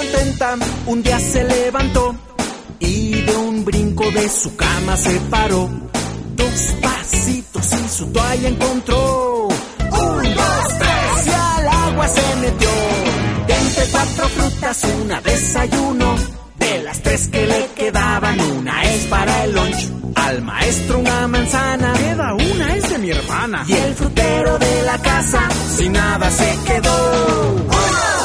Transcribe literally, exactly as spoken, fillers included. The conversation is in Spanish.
contenta, un día se levantó y de un brinco de su cama se paró. Dos pasitos y su toalla encontró. Un, dos, tres y al agua se metió. De entre cuatro frutas una desayuno. De las tres que le quedaban, una es para el lunch. Al maestro una manzana. Queda una, es de mi hermana. Y el frutero de la casa sin nada se quedó. ¡Uno!